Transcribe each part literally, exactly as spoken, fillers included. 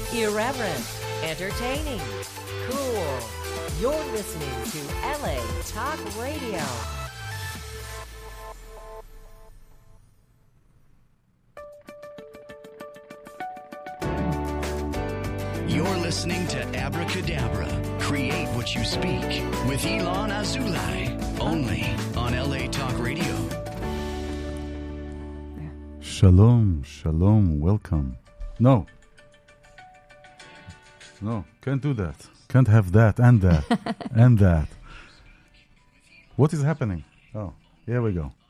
Irreverent, entertaining, cool. You're listening to L A Talk Radio. You're listening to Abracadabra, Create What You Speak, with Ilan Azoulay, only on L A Talk Radio. Shalom, shalom, welcome. No. No, can't do that. Can't have that and that and that. What is happening? Oh, here we go.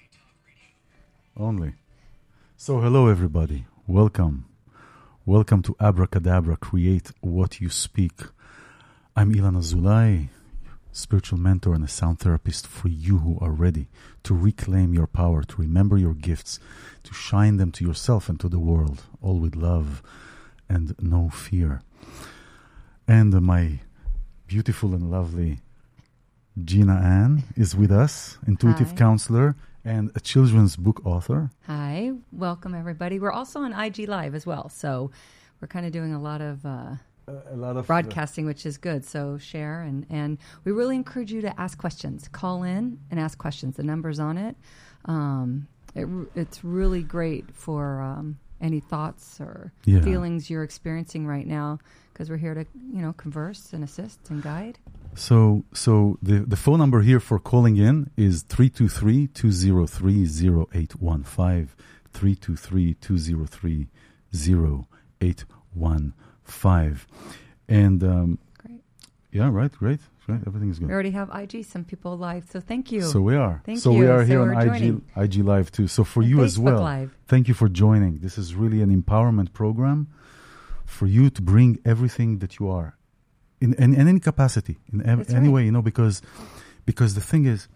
Only. So, hello everybody. Welcome. Welcome to Abracadabra, Create What You Speak. I'm Ilan Azoulay, spiritual mentor and a sound therapist for you who are ready to reclaim your power, to remember your gifts, to shine them to yourself and to the world, all with love and no fear. And uh, my beautiful and lovely Gina Ann is with us, intuitive Hi. counselor and a children's book author. Hi, welcome everybody. We're also on I G Live as well, so we're kind of doing a lot of uh, A, a lot of broadcasting, which is good. So share, and, and we really encourage you to ask questions. Call in and ask questions. The number's on it. Um, it it's really great for um, any thoughts or Yeah. feelings you're experiencing right now, because we're here to, you know, converse and assist and guide. So, so the, the phone number here for calling in is three two three, two zero three, zero eight one five, three two three, two zero three, zero eight one five. And, um, Great. yeah, right, great, right, everything is good. We already have I G, some people live, so thank you. So we are. Thank so you. we are So here on we're I G, joining. I G Live too. So for And you as Facebook well, Live. thank you for joining. This is really an empowerment program for you to bring everything that you are in, in, in any capacity, in ev- That's any right. way, you know, because because the thing is,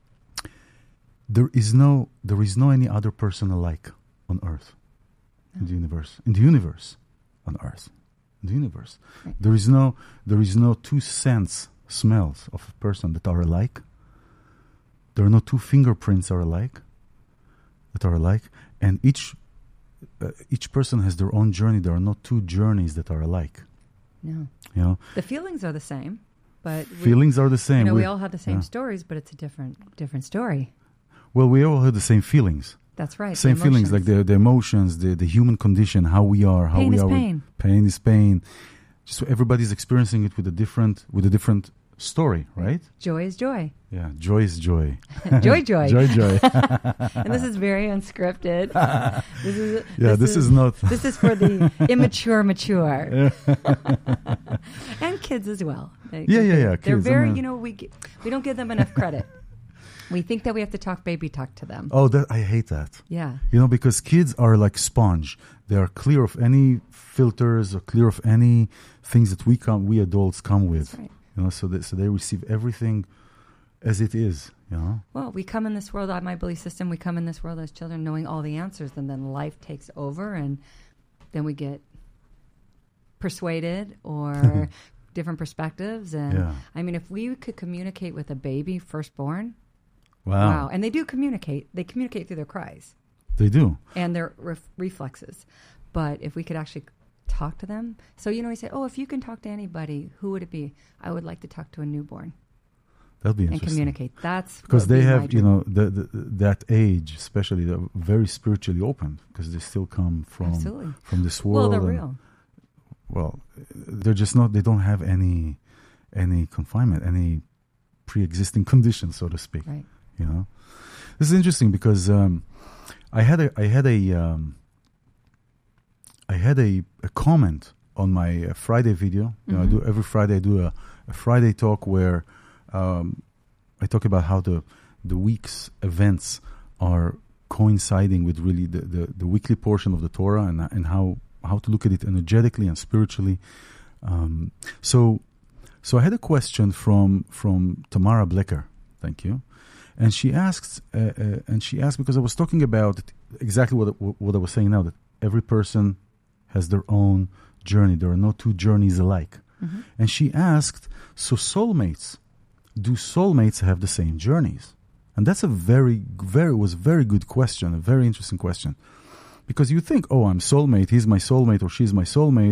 there is no there is no any other person alike on earth, in the universe, in the universe, on earth, in the universe. Right. There is no there is no two sense smells of a person that are alike. There are no two fingerprints are alike that are alike, and each uh, each person has their own journey. There are no two journeys that are alike. No. You know, The feelings are the same, but we, feelings are the same. you know, we We- all have the same yeah. stories, but it's a different different story. Well, we all have the same feelings. That's right. the Same feelings, like emotions. the the emotions, the, the human condition, how we are, how Pain we is are. with- pain. Pain is pain. Just everybody's experiencing it with a different with a different story, right? Joy is joy. Yeah, joy is joy. Joy, joy. joy, joy. And this is very unscripted. This is Yeah, this is not- This is for the immature, mature, and kids as well. They- Yeah, yeah, yeah, They're kids, I very, mean- you know, we g- we don't give them enough credit. We think that we have to talk baby talk to them. Oh, that I hate that. Yeah. You know, because kids are like sponge. They are clear of any filters or clear of any things that we come, we adults come with. That's right. You know, so they, so they receive everything as it is. You know. Well, we come in this world, my belief system, we come in this world as children knowing all the answers, and then life takes over, and then we get persuaded or different perspectives. And Yeah. I mean, if we could communicate with a baby firstborn, Wow. wow. And they do communicate. They communicate through their cries They do. and their ref- reflexes. But if we could actually talk to them. So, you know, we say, oh, if you can talk to anybody, who would it be? I would like to talk to a newborn That'd be and interesting. communicate. That's Because what they would be my have, you dream. know, the, the, that age, especially, they're very spiritually open because they still come from Absolutely. from this Well, world. they're and- real. Well, they're just not. They don't have any any confinement, any pre-existing conditions, so to speak. Right. You know, this is interesting because um, I had a I had a um, I had a, a comment on my uh, Friday video. You know, I do every Friday. I do a, a Friday talk where um, I talk about how the the week's events are coinciding with really the, the, the weekly portion of the Torah and and how how to look at it energetically and spiritually. Um, so so I had a question from from Tamara Blecker. Thank you. And she asked, uh, uh, and she asked because I was talking about exactly what what I was saying now, that every person has their own journey. There are no two journeys alike. Mm-hmm. And she asked, so soulmates, do soulmates have the same journeys? And that's a very, very was a very good question, a very interesting question, because you think, oh, I'm soulmate, he's my soulmate, or she's my soulmate.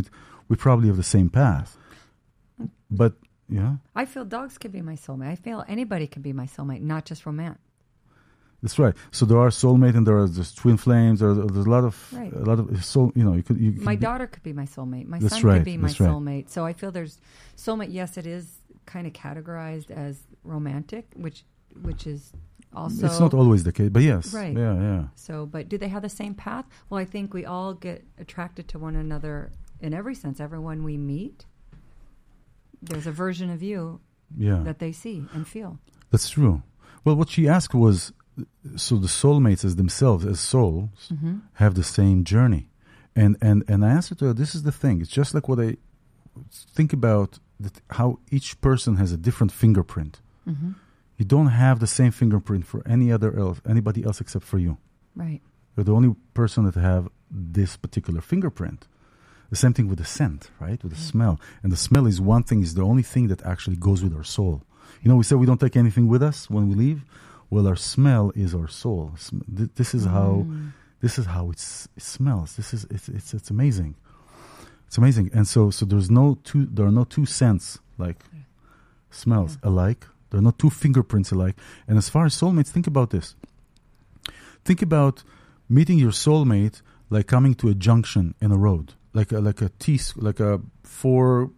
we probably have the same path. But, yeah. I feel dogs could be my soulmate. I feel anybody can be my soulmate, not just romance. That's right. So there are soulmate and there are just twin flames. There, there's a lot of Right. a lot of soul. You know, you could. You could My be- daughter could be my soulmate. My That's son right, could be my that's right. soulmate. So I feel there's soulmate. Yes, it is kind of categorized as romantic, which which is also It's not always the case, but yes. Right. Yeah, yeah. So, but do they have the same path? Well, I think we all get attracted to one another in every sense. Everyone we meet, there's a version of you Yeah. that they see and feel. That's true. Well, what she asked was, so the soulmates as themselves, as souls, Mm-hmm. have the same journey. And, and, and I answered to her, this is the thing. It's just like what I think about, that how each person has a different fingerprint. Mm-hmm. You don't have the same fingerprint for any other else, anybody else except for you. Right. You're the only person that have this particular fingerprint. The same thing with the scent, right? With the smell. And the smell is one thing, is the only thing that actually goes with our soul. You know, we say we don't take anything with us when we leave. Well, our smell is our soul. Sm- th- This is how Mm. this is how it's, it smells. This is it's it's it's amazing. It's amazing. And so so there's no two there are no two scents like smells alike. There are no two fingerprints alike. And as far as soulmates, think about this. Think about meeting your soulmate like coming to a junction in a road, like a, like a T, like a four,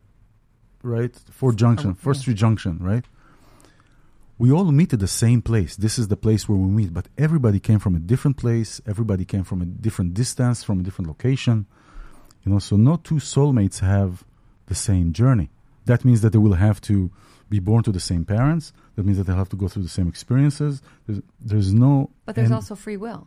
right? Four junction, Oh, four yeah. street junction, right? We all meet at the same place. This is the place where we meet, but everybody came from a different place. Everybody came from a different distance, from a different location. You know, so no two soulmates have the same journey. That means that they will have to be born to the same parents. That means that they'll have to go through the same experiences. There's, there's no... But there's and- also free will.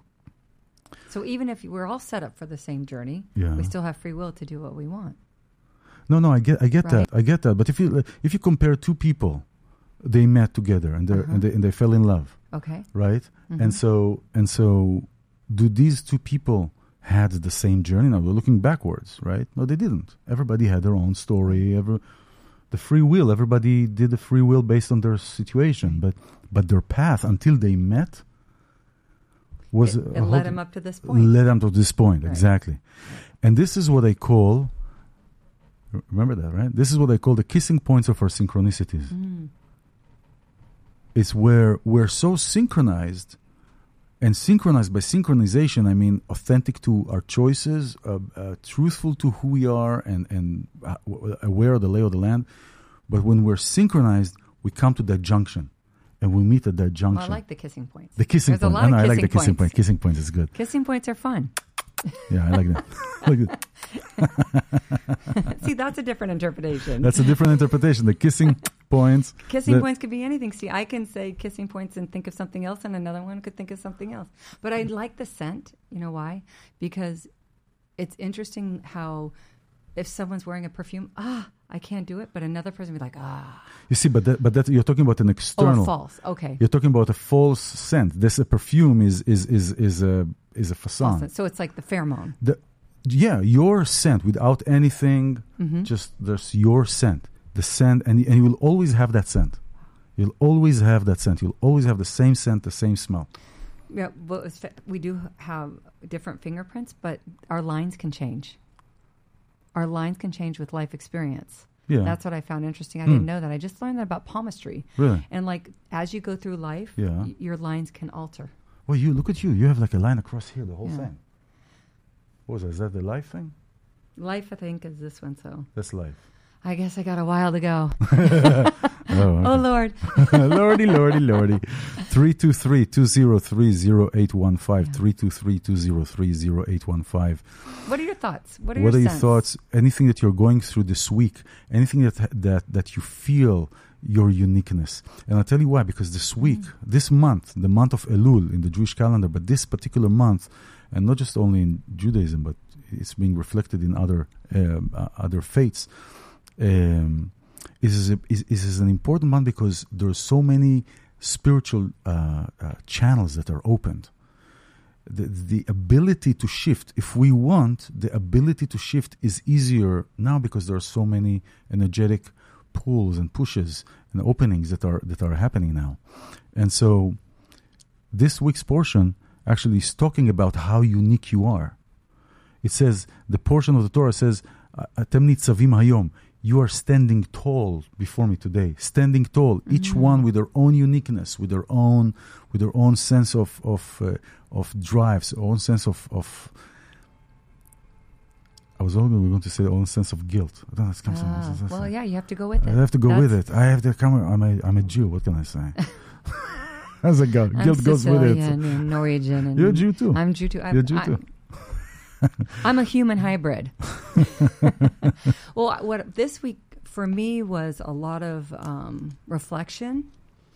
So even if we're all set up for the same journey, Yeah. we still have free will to do what we want. No, no, I get, I get Right. that, I get that. But if you if you compare two people, they met together and they Uh-huh. and they and they fell in love, Okay. right? Mhm. And so and so, do these two people had the same journey? Now we're looking backwards, right? No, they didn't. Everybody had their own story. Every the free will. Everybody did the free will based on their situation, but but their path until they met was It, a it whole- led him up to this point. led them to this point, Right. exactly. And this is what I call, remember that, right? This is what I call the kissing points of our synchronicities. Mm. It's where we're so synchronized, and synchronized by synchronization, I mean authentic to our choices, uh, uh, truthful to who we are, and, and uh, w- aware of the lay of the land. But when we're synchronized, we come to that junction, and we meet at that junction. Well, I like the kissing points. the kissing There's a point. lot I, of know, I like kissing the kissing points. point. Kissing points is good. Kissing points are fun. Yeah, I like that. I like that. See, that's a different interpretation. That's a different interpretation. The kissing points. Kissing the- points could be anything. See, I can say kissing points and think of something else, and another one could think of something else. But I like the scent. You know why? Because it's interesting how if someone's wearing a perfume, ah, I can't do it, but another person would be like, ah. You see, but that, but that you're talking about an Oh, external. false. Okay. You're talking about a false scent. This a perfume is is is is a is a facade. False. So it's like the pheromone. The, yeah, your scent without anything. Mm-hmm. Just there's your scent. The scent, and and you will always have that scent. You'll always have that scent. You'll always have the same scent, the same smell. Yeah, well, it's fa- we do have different fingerprints, but our lines can change. Our lines can change with life experience. Yeah. That's what I found interesting. I Hmm. didn't know that. I just learned that about palmistry. Really? And like as you go through life, Yeah. y- your lines can alter. Well, you look at you. You have like a line across here, the whole Yeah. thing. What was that? Is that the life thing? Life, I think, is this one. So That's life. I guess I got a while to go. Oh, Oh Lord. lordy, lordy, lordy. three two three, two zero three, zero eight one five. three two three, two zero three, zero eight one five. What are your thoughts? What are What your are your sense? thoughts? Anything that you're going through this week, anything that that that you feel your uniqueness. And I'll tell you why, because this week, Mm. this month, the month of Elul in the Jewish calendar, but this particular month, and not just only in Judaism, but it's being reflected in other um, uh, other faiths, um, is, a, is is an important month because there are so many spiritual uh, uh, channels that are opened. The, the ability to shift, if we want, the ability to shift is easier now because there are so many energetic pulls and pushes and openings that are that are happening now. And so this week's portion actually is talking about how unique you are. It says, the portion of the Torah says, אתם ניצבים היום. You are standing tall before me today. Standing tall, mm-hmm. each one with their own uniqueness, with their own, with their own sense of of uh, of drives, own sense of of. I was only going to say own sense of guilt. I don't know, comes uh, from, well, yeah, you have to go with it. I have to go That's, with it. I have to come. I'm a I'm a Jew. What can I say? How's it go? Guilt I'm goes with it. And Norwegian. And You're a Jew too. I'm Jew too. I'm, You're a Jew I'm, too. I'm a human hybrid. Well, what this week for me was a lot of um, reflection,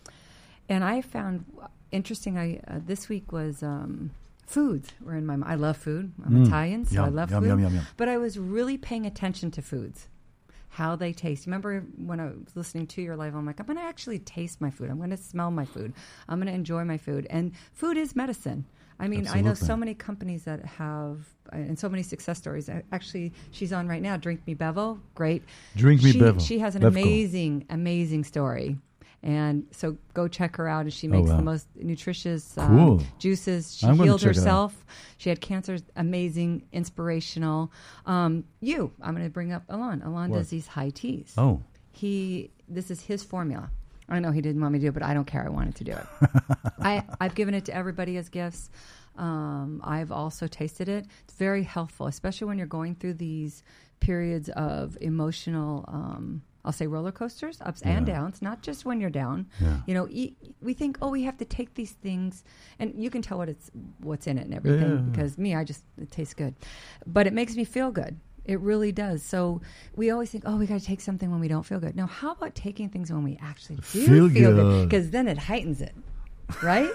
and I found interesting. I uh, this week was um, foods were in my mind. I love food. I'm Mm. Italian, so Yum, I love yum, food. yum, yum, yum. But I was really paying attention to foods, how they taste. Remember when I was listening to your live, I'm like, I'm going to actually taste my food. I'm going to smell my food. I'm going to enjoy my food. And food is medicine. I mean, Absolutely. I know so many companies that have, uh, and so many success stories. I, actually, she's on right now, Drink Me Bevo. Great. Drink Me she, Bevo. She has an Bevco. amazing, amazing story. And so go check her out. And she makes wow. the most nutritious um, Cool. juices. She I'm gonna healed check it out. herself. She had cancer. Amazing, inspirational. Um, you, I'm going to bring up Alon. Alon What? does these high teas. Oh. He, this is his formula. I know he didn't want me to do it, but I don't care. I wanted to do it. I, I've given it to everybody as gifts. Um, I've also tasted it. It's very healthful, especially when you're going through these periods of emotional, um, I'll say roller coasters, ups and Yeah. downs, not just when you're down. Yeah. You know, e- we think, oh, we have to take these things, and you can tell what it's, what's in it and everything, Yeah. because me, I just, it tastes good. But it makes me feel good. It really does. So we always think, oh, we got to take something when we don't feel good. Now, how about taking things when we actually do Feel feel, good? good. Because then it heightens it, right?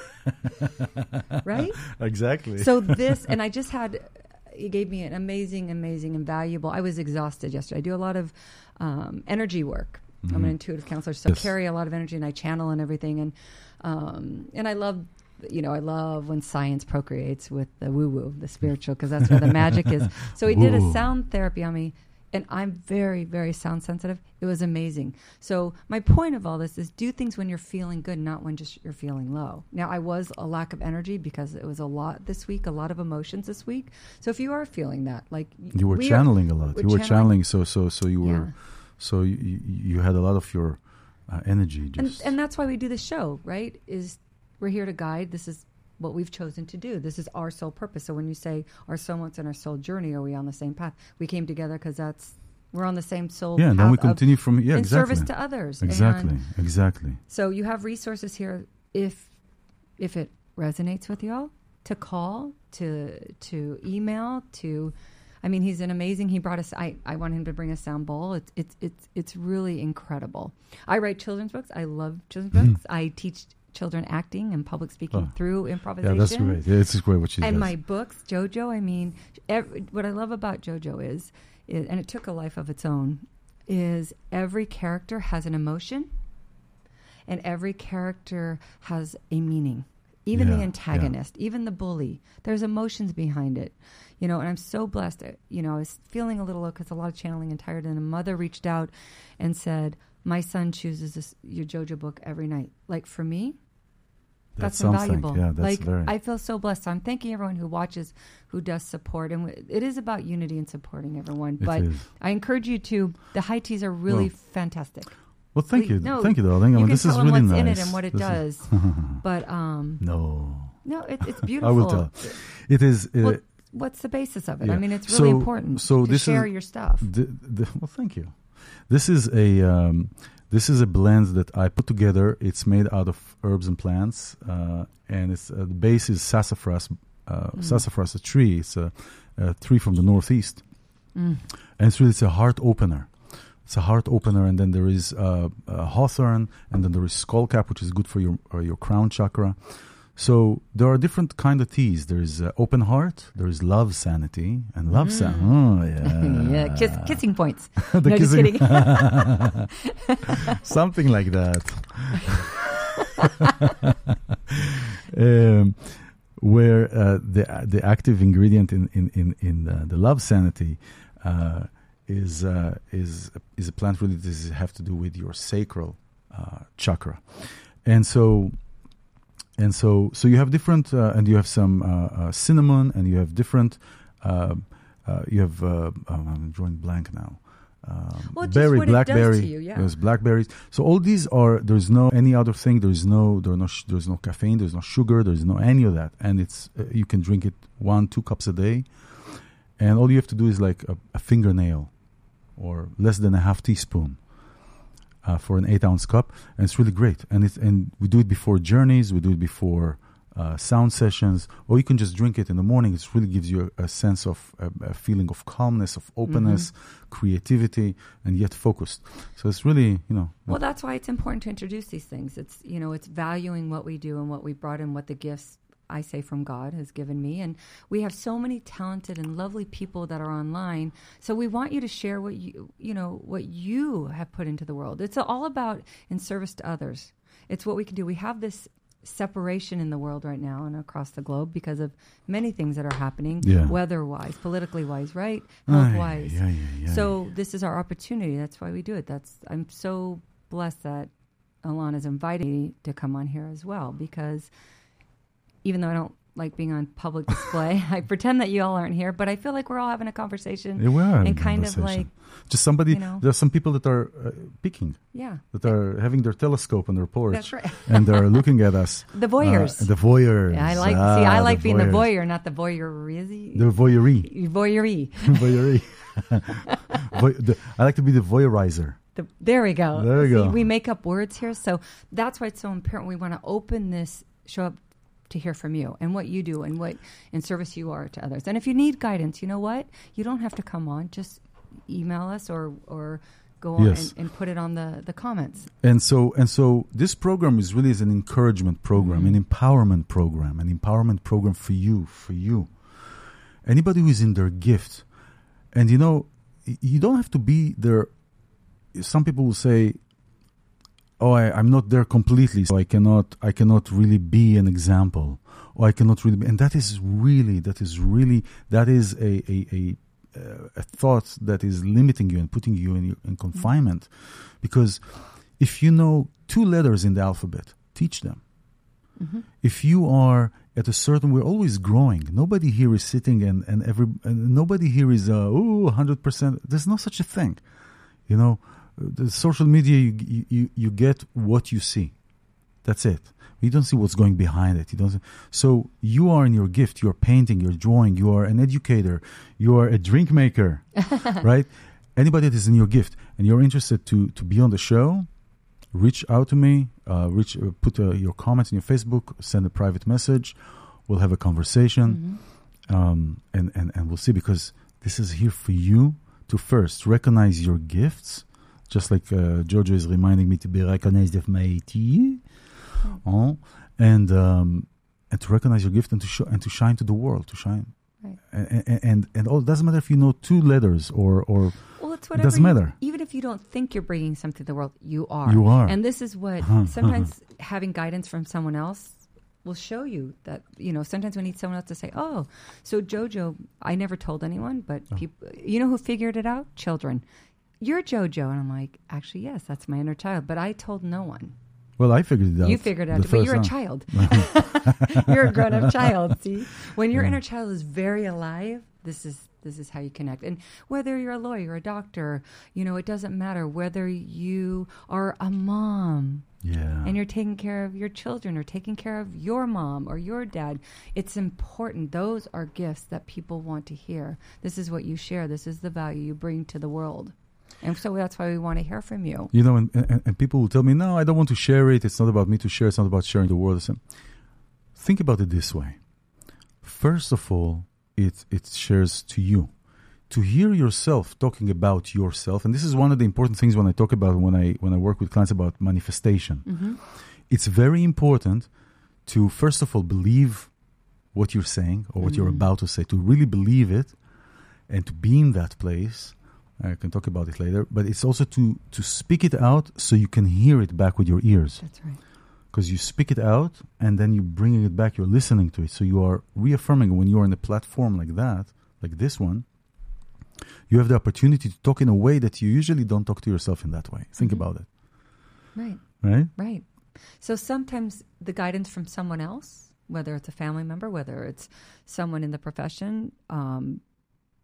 Right? Exactly. So this, and I just had, you gave me an amazing, amazing, and valuable. I was exhausted yesterday. I do a lot of um, energy work. Mm-hmm. I'm an intuitive counselor, so Yes. carry a lot of energy, and I channel and everything. And um, and I love, you know, I love when science procreates with the woo-woo, the spiritual, because that's where the magic is. So he did a Woo. sound therapy on me, and I'm very, very sound sensitive. It was amazing. So my point of all this is do things when you're feeling good, not when just you're feeling low. Now, I was a lack of energy because it was a lot this week, a lot of emotions this week. So if you are feeling that, like you were we channeling are, a lot. we're You were channeling. channeling, so so so you were, Yeah. so you, you you had a lot of your uh, energy. And, Just and that's why we do the show, right? Is we're here to guide. This is what we've chosen to do. This is our soul purpose. So when you say our soul wants and our soul journey, are we on the same path? We came together because that's we're on the same soul. yeah, and then path we of- continue from yeah in exactly service to others. exactly And exactly. so you have resources here if if it resonates with you all, to call, to to email, to I mean, he's an amazing. He brought us. I, I want him to bring a sound bowl. It's it's it's it's really incredible. I write children's books. I love children's Mhm. books. I teach children acting and public speaking Oh. through Yeah, improvisation. that's great. Yeah, it's great what she And does. my books, JoJo. I mean, every, what I love about JoJo is, is, and it took a life of its own, is every character has an emotion, and every character has a meaning. Even Yeah, the yeah. antagonist, even the bully, there's emotions behind it. You know, and I'm so blessed. uh, You know, I was feeling a little low because a lot of channeling and tired. And a mother reached out and said, "My son chooses this, your JoJo book every night." Like for me, That's that's, something. invaluable. Yeah, that's like very- I feel so blessed. So I'm thanking everyone who watches, who does support, and w- it is about unity and supporting everyone. It But is. I encourage you to. The high teas are really Well, fantastic. Well, thank We- you, no, thank you, darling. I you mean, can this is tell them really what's nice. in it and what it This does. is- But um, no, no, it, it's I beautiful. will tell. It is. Uh, Well, what's the basis of it? I yeah. mean, it's really So- important so to this share is- your stuff. The, the, well, thank you. This is a um, this is a blend that I put together. It's made out of herbs and plants, uh, and it's uh, the base is sassafras. Uh, Mm. Sassafras, a tree. It's a, a tree from the northeast, Mm. and it's really it's a heart opener. It's a heart opener, and then there is uh, uh, hawthorn, and then there is skullcap, which is good for your uh, your crown chakra. So there are different kind of teas. There is uh, open heart, there is love sanity, and love Mm. san- Oh yeah, yeah, kiss, kissing points. The no, just kissing- kidding. something like that. um, where uh, the the active ingredient in in in, in the, the love sanity uh, is uh, is is a plant really does have to do with your sacral uh, chakra, and so. And so, so you have different, uh, and you have some uh, uh, cinnamon, and you have different uh, uh, you have, uh, um, I'm drawing blank now. Um, Well, just berry, what it does blackberry. to you, yeah. There's blackberries. So all these are. There's no any other thing. There's no. There no. Sh- there's no caffeine. There's no sugar. There's no any of that. And it's uh, you can drink it one, two cups a day, and all you have to do is like a, a fingernail, or less than a half teaspoon, uh, for an eight ounce cup, and it's really great. And it's and we do it before journeys. We do it before. Uh, sound sessions, or you can just drink it in the morning. It really gives you a, a sense of a, a feeling of calmness, of openness, mm-hmm. creativity, and yet focused. So it's really, you know. Well, that's why it's important to introduce these things. It's, you know, it's valuing what we do and what we brought in, what the gifts, I say, from God has given me. And we have so many talented and lovely people that are online. So we want you to share what you, you know, what you have put into the world. It's all about in service to others. It's what we can do. We have this separation in the world right now and across the globe because of many things that are happening, yeah. weather-wise, politically-wise, right? Health-wise. Yeah, yeah, yeah, so yeah. this is our opportunity. That's why we do it. That's I'm so blessed that Alana's invited me to come on here as well, because even though I don't like being on public display, I pretend that you all aren't here, but I feel like we're all having a conversation. Yeah, we are having and kind a of like just somebody. You know, there are some people that are uh, peeking. Yeah. That are having their telescope on their porch. That's right. And they're looking at us. The voyeurs. Uh, the voyeurs. Yeah, I like. Ah, see, I like the being voyeurs. the voyeur, not the voyeurisy. The voyeurie. Voyeurie. Voyeurie. Voy- the, I like to be the voyeurizer. The, there we go. There we See, go. we make up words here, so that's why it's so important. We want to open this show up to hear from you and what you do and what in service you are to others. And if you need guidance, you know what? You don't have to come on. Just email us or or go on Yes. and, and put it on the, the comments. And so and so this program is really is an encouragement program, Mm-hmm. an empowerment program, an empowerment program for you, for you. Anybody who is in their gift. And you know, y- you don't have to be there. Some people will say, oh, I, I'm not there completely, so I cannot I cannot really be an example. Or I cannot really be, and that is really, that is really, that is a a, a, uh, a thought that is limiting you and putting you in, in confinement. Because if you know two letters in the alphabet, teach them. Mm-hmm. If you are at a certain, we're always growing. Nobody here is sitting and, and every, and nobody here is, uh, oh, one hundred percent. There's no such a thing. You know, the social media, you, you, you get what you see. That's it. You don't see what's going behind it. You don't see. So you are in your gift. You're painting, you're drawing, you are an educator, you are a drink maker, right? Anybody that is in your gift and you're interested to, to be on the show, reach out to me, uh, reach, uh, put uh, your comments in your Facebook, send a private message. We'll have a conversation, mm-hmm. um, and, and, and we'll see, because this is here for you to first recognize your gifts, just like uh, Jojo is reminding me to be recognized of my tea, oh, and um, and to recognize your gift and to show and to shine to the world, to shine, right. and and and, and all, it doesn't matter if you know two letters or or. Well, it's it whatever. doesn't you- matter. even if you don't think you're bringing something to the world, you are. You are. And this is what Uh-huh, sometimes uh-huh. having guidance from someone else will show you that, you know, sometimes we need someone else to say, oh, so Jojo, I never told anyone, but Oh. people, you know who figured it out? Children. You're Jojo. And I'm like, actually, yes, that's my inner child. But I told no one. Well, I figured it out. You figured it out, the but first you're a time. child. You're a grown-up child. See, when your Yeah. inner child is very alive, this is this is how you connect. And whether you're a lawyer, a doctor, you know, it doesn't matter. Whether you are a mom Yeah. and you're taking care of your children or taking care of your mom or your dad, it's important. Those are gifts that people want to hear. This is what you share. This is the value you bring to the world. And so that's why we want to hear from you. You know, and, and, and people will tell me, no, I don't want to share it. It's not about me to share. It's not about sharing the world. So think about it this way. First of all, it it shares to you. To hear yourself talking about yourself, and this is one of the important things when I talk about, when I when I work with clients about manifestation. Mm-hmm. It's very important to, first of all, believe what you're saying or what Mm-hmm. you're about to say, to really believe it and to be in that place. I can talk about it later, but it's also to, to speak it out so you can hear it back with your ears. That's right. Because you speak it out and then you're bringing it back, you're listening to it. So you are reaffirming. When you're on a platform like that, like this one, you have the opportunity to talk in a way that you usually don't talk to yourself in that way. Think Mm-hmm. about it. Right. Right? Right. So sometimes the guidance from someone else, whether it's a family member, whether it's someone in the profession, um,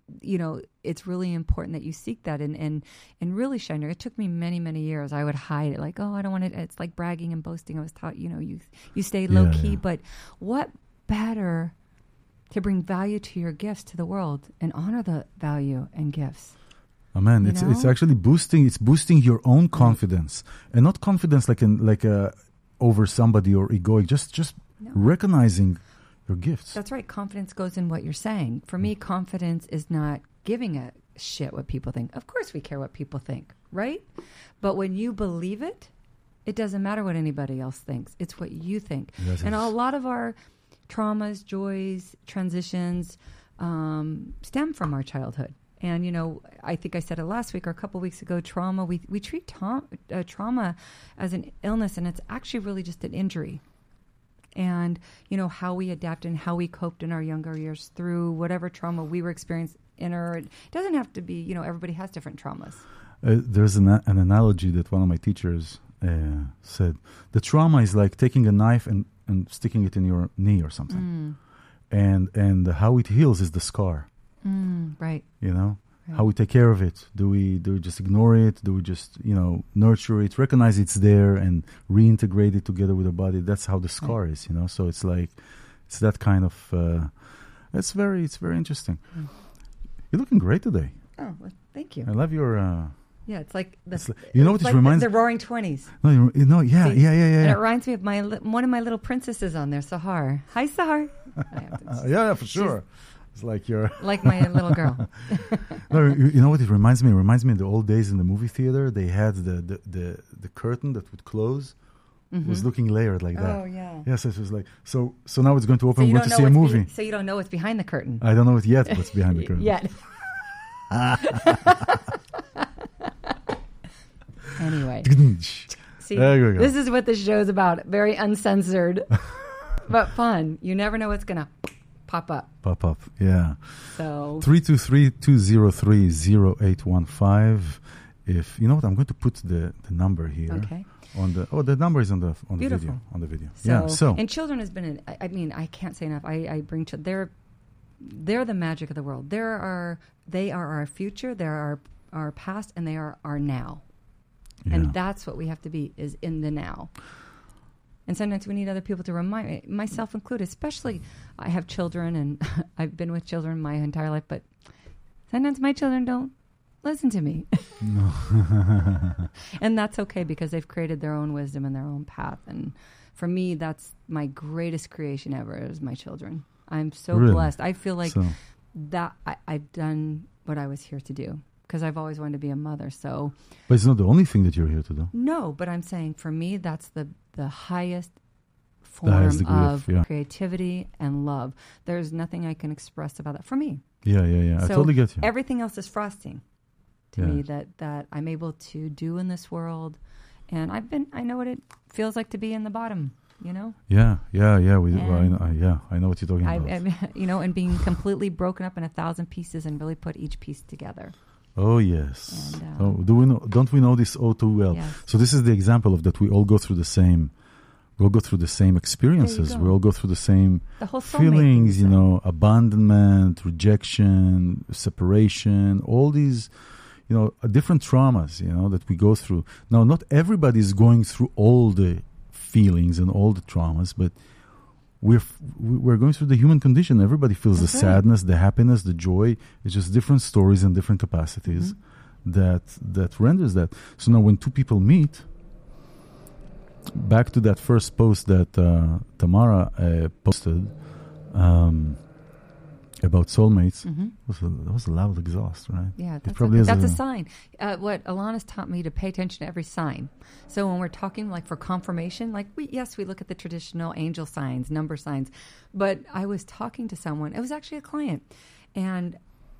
you know, it's really important that you seek that and, and, and really shine your. It took me many, many years. I would hide it like, oh, I don't want it. It's like bragging and boasting. I was taught, you know, you, you stay low Yeah, key, yeah. but what better to bring value to your gifts to the world and honor the value and gifts. Amen. You It's know? it's actually boosting. It's boosting your own confidence, and not confidence like in like a over somebody or egoic. Just just No. recognizing your gifts. That's right. Confidence goes in what you're saying. For me, confidence is not giving a shit what people think. Of course we care what people think, right? But when you believe it, it doesn't matter what anybody else thinks. It's what you think. Yes, and yes. a lot of our traumas, joys, transitions um, stem from our childhood. And, you know, I think I said it last week or a couple weeks ago, trauma, we, we treat ta- uh, trauma as an illness, and it's actually really just an injury. And, you know, how we adapt and how we coped in our younger years through whatever trauma we were experiencing in our, it doesn't have to be, you know, everybody has different traumas. Uh, there's an, an analogy that one of my teachers uh, said. The trauma is like taking a knife and, and sticking it in your knee or something. Mm. And and how it heals is the scar, Mm, right. you know? Right. How we take care of it. Do we do we just ignore it? Do we just, you know, nurture it, recognize it's there and reintegrate it together with the body? That's how the scar is, you know? So it's like, it's that kind of, uh, it's very, it's very interesting. Mm. You're looking great today. Oh, well, thank you. I love your, uh, Yeah, it's like the, It's like- you know what it's this like reminds- the, the Roaring Twenties. no, you, you know, yeah, See? yeah, yeah, And yeah. it reminds me of my li- one of my little princesses on there, Sahar. Hi, Sahar. I have to- Uh, yeah, yeah, for sure. It's like you're. like my little girl. No, you, you know what it reminds me? It reminds me of the old days in the movie theater. They had the the, the, the curtain that would close. It was looking layered like that. Oh, yeah. Yes, it was like so. So now it's going to So open. you We're don't going to know see a what's movie. be- so you don't know what's behind the curtain I don't know it yet. What's behind the curtain? yet. Anyway, see, There we go. this is what this show's about. Very uncensored, but fun. You never know what's gonna pop up. Pop up. Yeah. So Three two three two zero three zero eight one five. If you know what, I'm going to put the, the number here. okay. On the oh, the number is on the on the Beautiful. video on the video. So, yeah. So and children has been. An, I, I mean, I can't say enough. I, I bring children. They're they're the magic of the world. There are they are our future. They are our our past, and they are our now. yeah. And that's what we have to be, is in the now. And sometimes we need other people to remind me, myself included, especially I have children and I've been with children my entire life, but sometimes my children don't listen to me. No. And that's okay because they've created their own wisdom and their own path. And for me, that's my greatest creation ever is my children. I'm so Really? blessed. I feel like So, that I, I've done what I was here to do because I've always wanted to be a mother. So but it's not the only thing that you're here to do. no, but I'm saying for me, that's the, the highest form highest degree of of, yeah. creativity and love. There's nothing I can express about that for me. Yeah, yeah, yeah. I So totally get you. Everything else is frosting to Yeah. me that, that I'm able to do in this world. And I've been, I know what it feels like to be in the bottom, you know? Yeah, yeah, yeah. We, well, I, And- know- I, yeah, I know what you're talking I, about. I, you know, and being completely broken up in a thousand pieces and really put each piece together. Oh yes. And, oh, um, do we know? Don't we know this all too well? Yes. So this is the example of that. We all go through the same. We all go through the same experiences. go. We all go through the same The whole soulmate thing feelings. is You that. know, abandonment, rejection, separation. All these, you know, uh, different traumas. You know that we go through. Now, not everybody is going through all the feelings and all the traumas, but we're f- we're going through the human condition. Everybody feels That's the right. sadness, the happiness, the joy. It's just different stories and different capacities Mm-hmm. that that renders that. So now, when two people meet, back to that first post that uh, Tamara uh, posted um, about soulmates, Mm-hmm. was a, that was a loud exhaust, right? Yeah, It that's, probably a, is that's a, a- sign. Uh, what Alana's taught me to pay attention to every sign. So when we're talking like for confirmation, like we yes, we look at the traditional angel signs, number signs, but I was talking to someone. It was actually a client, and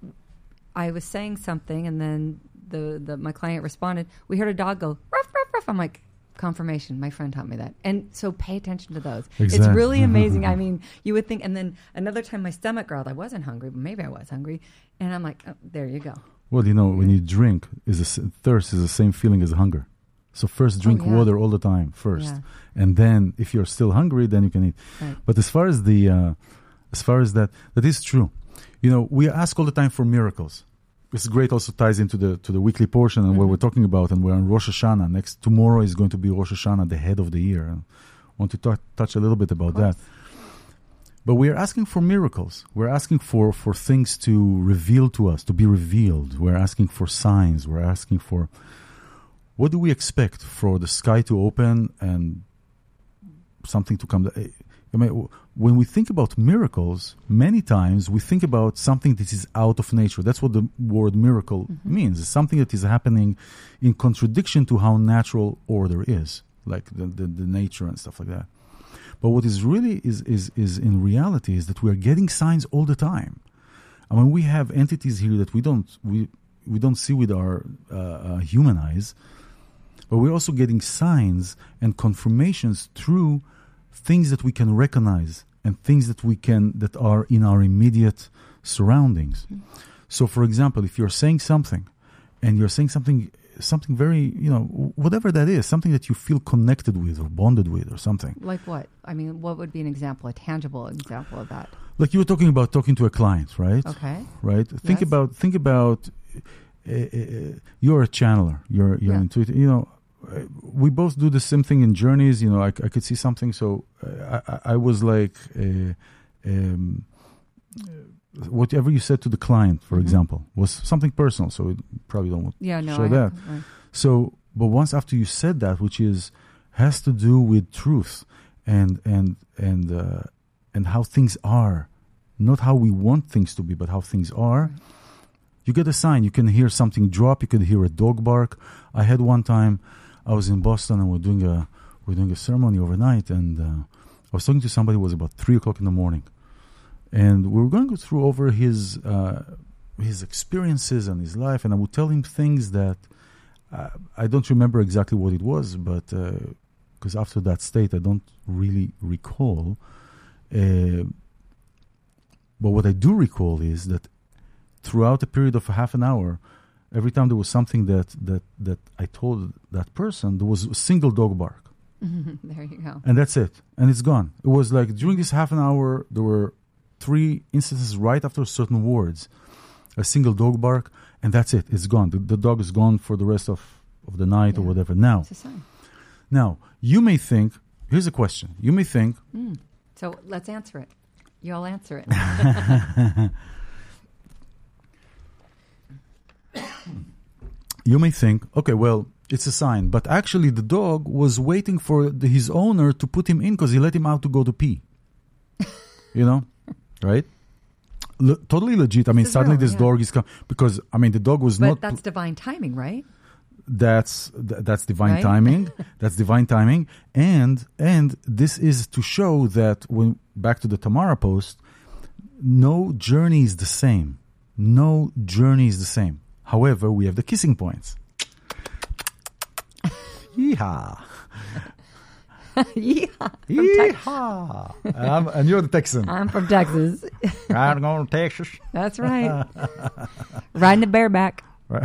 I was saying something, and then the, the my client responded. We heard a dog go ruff ruff ruff. I'm like, confirmation. My friend taught me that, and so pay attention to those. It's Exactly. really amazing. I mean, you would think. And then another time, my stomach growled. I wasn't hungry, but maybe I was hungry, and I'm like, oh, there you go. Well, you know, when you drink, is a, s- thirst is the same feeling as hunger. So first drink Oh, yeah. water all the time first, Yeah. and then if you're still hungry, then you can eat. Right. But as far as the uh, as far as that, that is true. You know, we ask all the time for miracles. It's great. Also ties into the to the weekly portion and mm-hmm. where we're talking about, and we're on Rosh Hashanah. Next tomorrow is going to be Rosh Hashanah, the head of the year. I want to t- touch a little bit about that. But we're asking for miracles. We're asking for, for things to reveal to us, to be revealed. We're asking for signs. We're asking for, what do we expect? For the sky to open and something to come. I mean, when we think about miracles, many times we think about something that is out of nature. That's what the word miracle mm-hmm. means. It's something that is happening in contradiction to how natural order is, like the, the, the nature and stuff like that. But what is really is, is is in reality is that we are getting signs all the time. I mean, we have entities here that we don't we we don't see with our uh, uh, human eyes, but we're also getting signs and confirmations through things that we can recognize and things that we can that are in our immediate surroundings. Mm-hmm. So, for example, if you're saying something, and you're saying something. Something very, you know, whatever that is, something that you feel connected with or bonded with or something. Like what? I mean, what would be an example, a tangible example of that? Like you were talking about talking to a client, right? Okay. Right? Think yes. about, think about, uh, uh, you're a channeler. You're, you're yeah. intuitive. You know, uh, we both do the same thing in journeys. You know, I, I could see something. So uh, I, I was like, uh, um, whatever you said to the client, for mm-hmm. example, was something personal, so we probably don't want yeah, to no, share I that. have, right. So, but once after you said that, which is has to do with truth and and and uh, and how things are, not how we want things to be, but how things are. Right. You get a sign. You can hear something drop. You could hear a dog bark. I had one time, I was in Boston and we're doing a we're doing a ceremony overnight, and uh, I was talking to somebody. It was about three o'clock in the morning. And we were going through over his uh, his experiences and his life, and I would tell him things that uh, I don't remember exactly what it was, but because uh, after that state, I don't really recall. Uh, but what I do recall is that throughout a period of half an hour, every time there was something that that that I told that person, there was a single dog bark. There you go. And that's it, and it's gone. It was like during this half an hour, there were three instances right after certain words, a single dog bark, and that's it. It's gone. The, the dog is gone for the rest of, of the night yeah. or whatever. Now, it's a sign. Now, you may think, here's a question. You may think. Mm. So let's answer it. You all answer it. You may think, okay, well, it's a sign. But actually, the dog was waiting for the, his owner to put him in because he let him out to go to pee. You know? Right? Le- totally legit. I mean, this suddenly real, this yeah. dog is coming because I mean the dog was but not. But that's divine timing, right? That's th- that's divine right? timing. That's divine timing, and and this is to show that when back to the Tamara post, no journey is the same. No journey is the same. However, we have the kissing points. Yeehaw. Yeehaw. Yeehaw. and, I'm, and you're the Texan. I'm from Texas. I'm going to Texas. That's right. Riding the bareback. Right.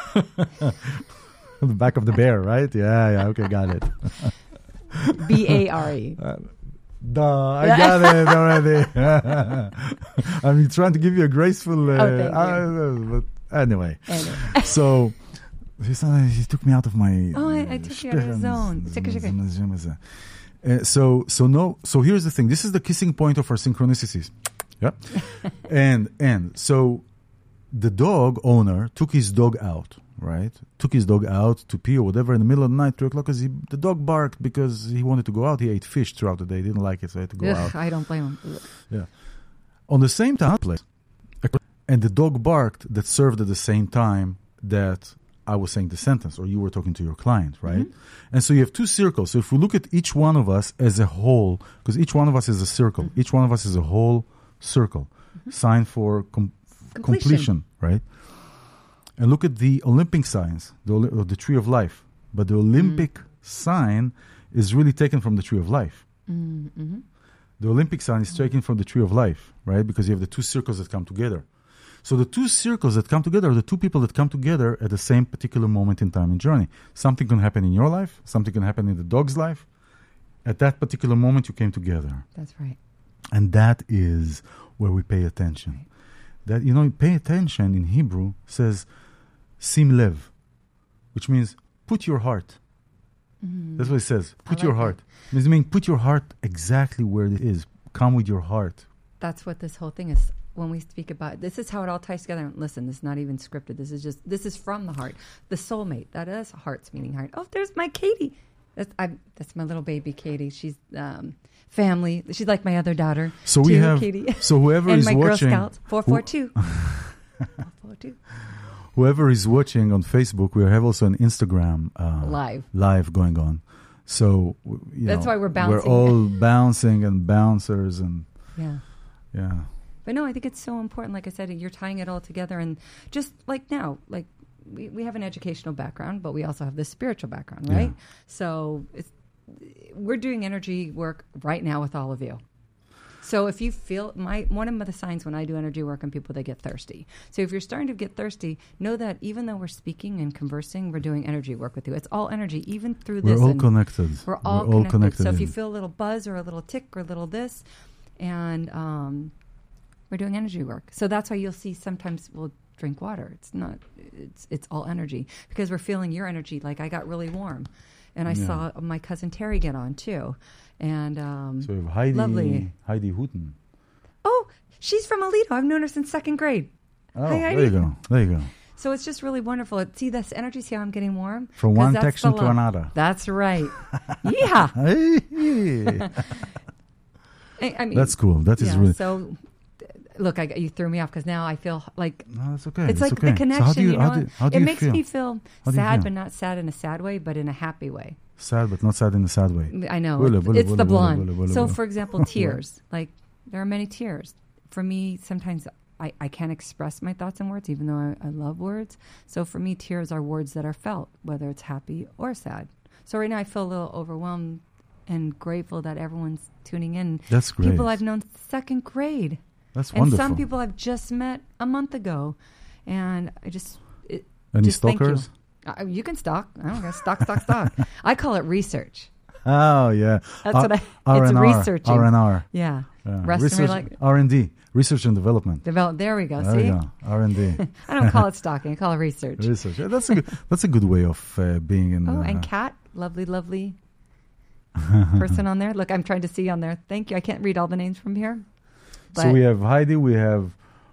The back of the bear, right? Yeah, yeah. Okay, got it. B A R E. Uh, duh, I got it already. I'm trying to give you a graceful... Uh, oh, thank you. Uh, but anyway. anyway. So... He, he took me out of my. Oh, I, I took you out of the zone. Uh, so, so no. So here's the thing. This is the kissing point of our synchronicities. Yeah, and and so the dog owner took his dog out. Right, took his dog out to pee or whatever in the middle of the night, three o'clock. Because the dog barked because he wanted to go out. He ate fish throughout the day. He didn't like it, so he had to go Ugh, out. I don't blame him. Ugh. Yeah. On the same time, and the dog barked that served at the same time that I was saying the sentence, or you were talking to your client, right? Mm-hmm. And so you have two circles. So if we look at each one of us as a whole, because each one of us is a circle, mm-hmm. each one of us is a whole circle, mm-hmm. sign for com- completion. completion, right? And look at the Olympic signs, the, or the tree of life. But the Olympic mm-hmm. sign is really taken from the tree of life. Mm-hmm. The Olympic sign is taken from the tree of life, right? Because you have the two circles that come together. So the two circles that come together are the two people that come together at the same particular moment in time and journey. Something can happen in your life. Something can happen in the dog's life. At that particular moment, you came together. That's right. And that is where we pay attention. That, you know, pay attention in Hebrew says sim lev, which means put your heart. Mm-hmm. That's what it says. Put like your that. heart. It means put your heart exactly where it is. Come with your heart. That's what this whole thing is. When we speak about, this is how it all ties together. And listen, this is not even scripted. This is just, this is from the heart. The soulmate. That is heart's meaning heart. Oh, there's my Katie. That's, I, that's my little baby Katie. She's um, family. She's like my other daughter. So too, we have, Katie. so whoever and is my watching. Girl Scout, four four two. four four two. Whoever is watching on Facebook, we have also an Instagram uh, Live. live going on. So, w- you That's know, why we're bouncing. We're all bouncing and bouncers and, Yeah. yeah. But no, I think it's so important. Like I said, you're tying it all together. And just like now, like we, we have an educational background, but we also have this spiritual background, right? Yeah. So it's, we're doing energy work right now with all of you. So if you feel, my one of the signs when I do energy work on people, they get thirsty. So if you're starting to get thirsty, know that even though we're speaking and conversing, we're doing energy work with you. It's all energy, even through We're this. all and connected. We're all, we're all connected. connected. So if you in. feel a little buzz or a little tick or a little this, and um, we're doing energy work. So that's why you'll see sometimes we'll drink water. It's not, it's it's all energy because we're feeling your energy. Like I got really warm. And I Yeah. saw my cousin Terry get on too. And um, So we have Heidi, lovely. Heidi Houghton. Oh, she's from Alito. I've known her since second grade. Oh, Hi, there Heidi. you go. There you go. So it's just really wonderful. See this energy, see how I'm getting warm? From 'Cause one that's section the to love. another. That's right. Yeah. Hey. I, I mean, That's cool. That is yeah, really. So, look, I, you threw me off because now I feel like No, that's okay. it's that's like okay. the connection. So how do you, you know, how do, how do it you makes feel? me feel How do you sad, feel? but not sad in a sad way, but in a happy way. Sad, but not sad in a sad way. I know. Willa, it's willa, it's willa, the willa, blonde. willa, willa, So, willa. for example, tears. Like, there are many tears. For me, sometimes I, I can't express my thoughts in words, even though I, I love words. So, for me, tears are words that are felt, whether it's happy or sad. So, right now, I feel a little overwhelmed and grateful that everyone's tuning in. That's great. People I've known second grade. That's And wonderful. some people I've just met a month ago. And I just... It, Any just thank you. stalkers? Uh, you can stalk. I don't know. Stalk, stalk, stalk. I call it research. Oh, yeah. That's R- what I... R It's and R, researching. R and R. Yeah. Yeah. Rest of me Research, like... R and D. Research and development. Develop. There we go. There See? you go. R and D. I don't call it stalking. I call it research. Research. Yeah, that's a good. That's a good way of uh, being in. Oh, uh, and Kat, lovely, lovely person on there. Look, I'm trying to see on there. Thank you. I can't read all the names from here. so but- we have Heidi. We have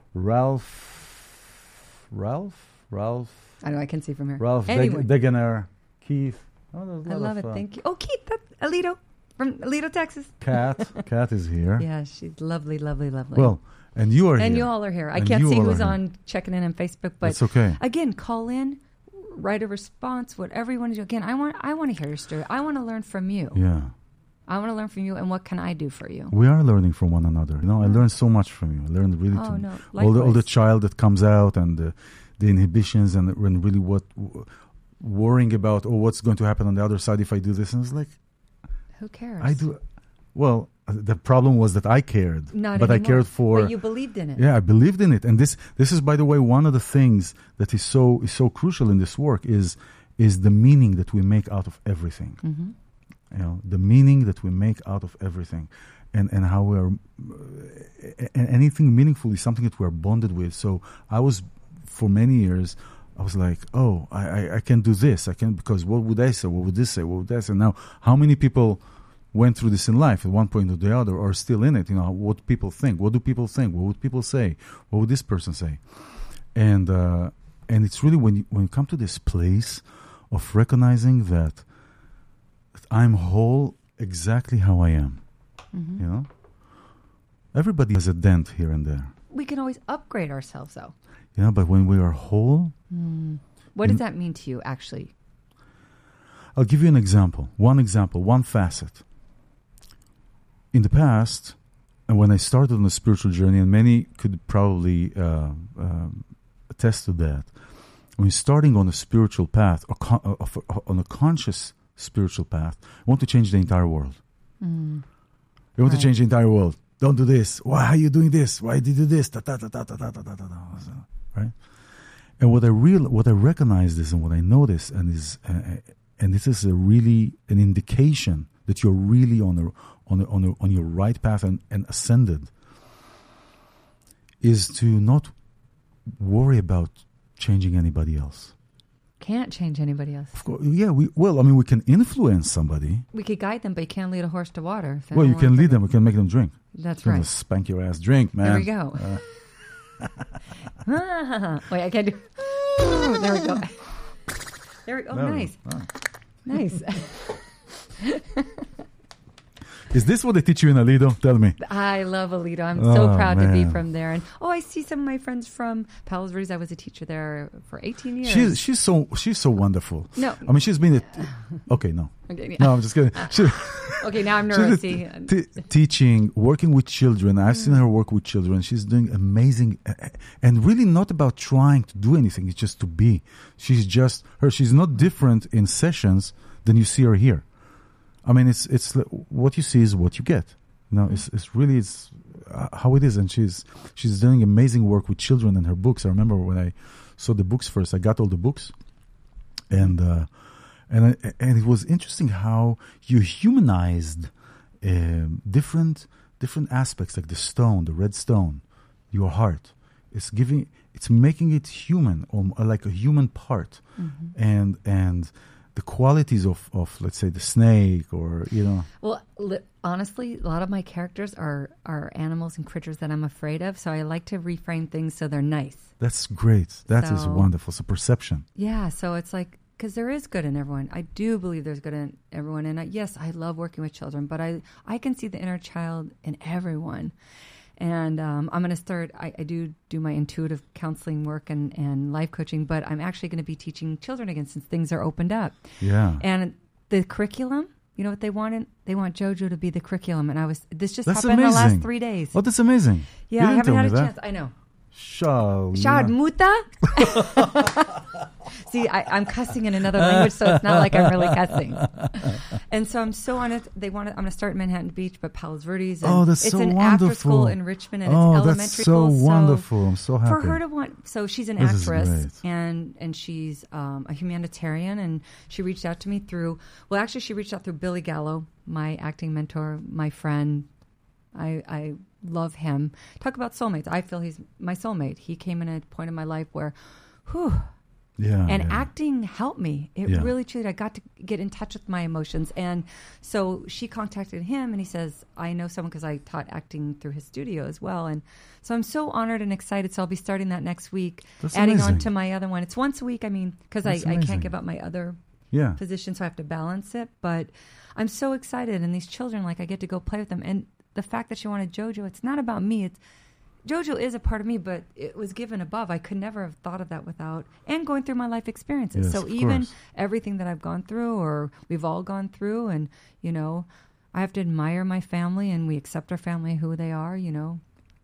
Ralph. Ralph. Ralph. I know I can see from here. Ralph Anyway, Deg- Degener. Keith. Oh, there's a I lot love of, it. uh, Thank you. Oh, Keith, that's Alito from Alito, Texas. Kat. Kat is here. Yeah, she's lovely, lovely, lovely. Well, and you are and here. you all are here. I And can't you see all who's are here. on checking in on Facebook, but That's okay. again, call in, write a response, whatever you want to do. Again, I want I want to hear your story. I want to learn from you. Yeah. I want to learn from you, and what can I do for you? We are learning from one another. You know, I learned so much from you. I learned really Oh, to, no, all the all the likewise. child that comes out and the, the inhibitions and, and really what w- worrying about, oh, what's going to happen on the other side if I do this. And it's like, Who cares? I do. Well, uh, the problem was that I cared, Not but I anymore. cared for. But you believed in it. Yeah, I believed in it, and this this is, by the way, one of the things that is so is so crucial in this work is is the meaning that we make out of everything. Mm-hmm. You know, the meaning that we make out of everything, and and how we're uh, a- anything meaningful is something that we're bonded with. So I was, for many years, I was like, oh, I, I, I can do this. I can, because what would I say? What would this say? What would that say? Now, how many people went through this in life at one point or the other, or are still in it? You know, what people think. What do people think? What would people say? What would this person say? And uh, and it's really when you, when you come to this place of recognizing that I'm whole exactly how I am. Mm-hmm. You know, everybody has a dent here and there. We can always upgrade ourselves, though. You know, but when we are whole, Mm. What does that mean to you, actually? I'll give you an example. One example, one facet. In the past, and when I started on a spiritual journey, and many could probably uh, um, attest to that, when you're starting on a spiritual path, or con- uh, of, uh, on a conscious spiritual path, you want to change the entire world. Mm. You want Right. to change the entire world. Don't do this. Why are you doing this? Why did you do this? Da, da, da, da, da, da, da, da, da, da. Right? And what I real, what I recognized is, and what I noticed, and is, uh, and this is a really an indication that you're really on a, on a, on a, on your right path and, and ascended, is to not worry about changing anybody else. Can't change anybody else. Of course, yeah. We well, I mean, we can influence somebody. We could guide them, but you can't lead a horse to water. if they Well, don't you wanna can lead drink. them. We can make them drink. That's You know, right. spank your ass, drink, man. There we go. Uh, Wait, I can't do. There we go. There we go. Oh, no, nice, no. nice. Is this what they teach you in Alido? Tell me. I love Alito. I'm so Oh, proud to be man. from there. And oh, I see some of my friends from Palos Verdes. I was a teacher there for eighteen years. She's she's so she's so wonderful. No. I mean she's been. A, okay, no, Okay, yeah. no, I'm just kidding. She, Okay, now I'm she's nervous. a See, t- teaching, working with children. I've seen her work with children. She's doing amazing, uh, and really not about trying to do anything. It's just to be. She's just her. She's not different in sessions than you see her here. I mean, it's it's like, what you see is what you get. You know, it's it's really it's uh, how it is, and she's she's doing amazing work with children and her books. I remember when I saw the books first. I got all the books, and uh, and I, and it was interesting how you humanized um, different different aspects, like the stone, the red stone, your heart. It's giving, it's making it human, or like a human part, Mm-hmm. and and. The qualities of, of, let's say, the snake, or, you know. well, li- honestly, a lot of my characters are are animals and creatures that I'm afraid of. So I like to reframe things so they're nice. That's great. That is So- wonderful. It's a perception. Yeah, so it's like, because there is good in everyone. I do believe there's good in everyone. And I, yes, I love working with children, but I, I can see the inner child in everyone. And um, I'm going to start, I, I do do my intuitive counseling work and, and life coaching, but I'm actually going to be teaching children again since things are opened up. Yeah. And the curriculum, you know what they wanted? They want JoJo to be the curriculum. And I was, this just That's happened in the last amazing. three days. Oh, that's amazing. Yeah, You I didn't haven't tell had a me that. chance. I know. Shal. Shad Muta? See, I, I'm cussing in another language, so it's not like I'm really cussing. And so I'm so on it. They want to, I'm going to start in Manhattan Beach, but Palos Verdes. And Oh, that's it's so an wonderful. after-school enrichment, and Oh, it's that's elementary so school. wonderful. I'm so happy. For her to want, so she's an This is actress, great. and and she's um, a humanitarian, and she reached out to me through. Well, actually, she reached out through Billy Gallo, my acting mentor, my friend. I, I love him. Talk about soulmates. I feel he's my soulmate. He came in at a point in my life where, whew, Yeah. and yeah. acting helped me. It Yeah. really, truly, I got to get in touch with my emotions. And so she contacted him, and he says, I know someone because I taught acting through his studio as well. And so I'm so honored and excited. So I'll be starting that next week, That's adding on amazing. to my other one. It's once a week, I mean, because I, That's I amazing. can't give up my other Yeah. position, so I have to balance it. But I'm so excited. And these children, like, I get to go play with them. And the fact that she wanted JoJo, it's not about me. It's JoJo is a part of me, but it was given above. I could never have thought of that without, and going through my life experiences. Yes, so of even course. everything that I've gone through, or we've all gone through, and, you know, I have to admire my family, and we accept our family who they are, you know.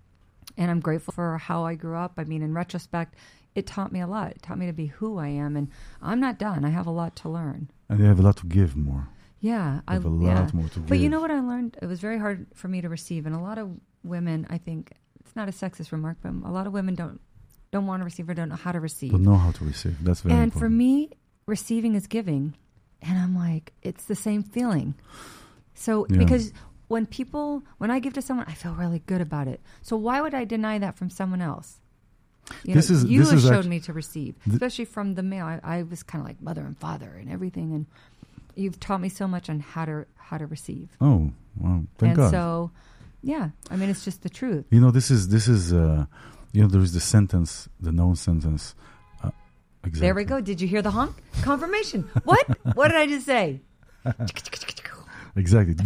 And I'm grateful for how I grew up. I mean, in retrospect, it taught me a lot. It taught me to be who I am, and I'm not done. I have a lot to learn. And you have a lot to give more. Yeah, I have a lot yeah. more to But you give. know what I learned? It was very hard for me to receive, and a lot of women, I think, it's not a sexist remark, but a lot of women don't don't want to receive or don't know how to receive. But know how to receive. That's very and important. for me, receiving is giving, and I'm like, it's the same feeling. So Yeah. because when people, when I give to someone, I feel really good about it. So why would I deny that from someone else? You This know, is- you this have is showed act- me to receive, Th- especially from the male. I, I was kind of like mother and father and everything, and you've taught me so much on how to how to receive. Oh, well, thank and God. so, yeah, I mean, it's just the truth. You know, this is this is uh, you know, there is the sentence, the known sentence. Uh, exactly. There we go. Did you hear the honk? Confirmation. What? What did I just say? Exactly.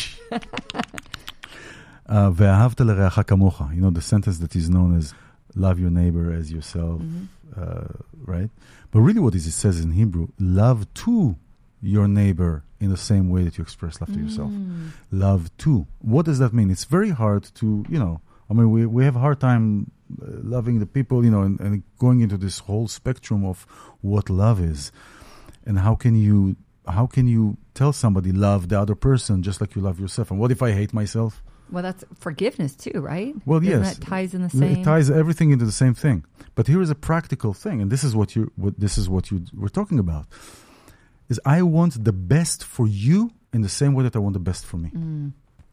uh, ואהבת לרעך כמוך. You know, the sentence that is known as love your neighbor as yourself, Mm-hmm. uh, right? But really what is it says in Hebrew, love to your neighbor in the same way that you express love to yourself. Mm. Love to. What does that mean? It's very hard to, you know, I mean, we, we have a hard time uh, loving the people, you know, and, and going into this whole spectrum of what love is. And how can you how can you tell somebody love the other person just like you love yourself? And what if I hate myself? Well, that's forgiveness too, right? Well, Isn't yes, that ties in the same. It ties everything into the same thing. But here is a practical thing, and this is what you what this is what you were talking about. Is I want the best for you in the same way that I want the best for me. Mm.